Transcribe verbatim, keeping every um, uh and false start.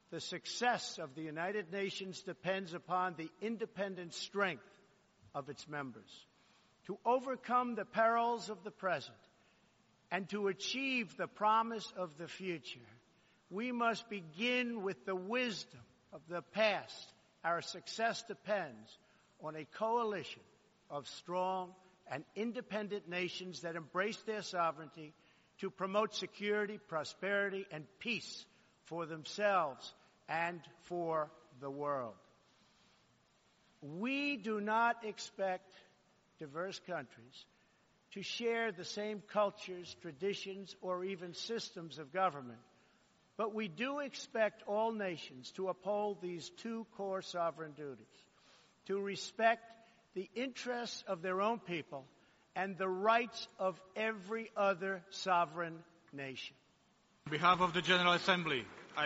The success of the United Nations depends upon the independent strength of its members. To overcome the perils of the present and to achieve the promise of the future, we must begin with the wisdom of the past. Our success depends on a coalition of strong and independent nations that embrace their sovereignty to promote security, prosperity, and peace for themselves and for the world. We do not expect diverse countries to share the same cultures, traditions, or even systems of government, but we do expect all nations to uphold these two core sovereign duties: to respect the interests of their own people and the rights of every other sovereign nation. On behalf of the General Assembly,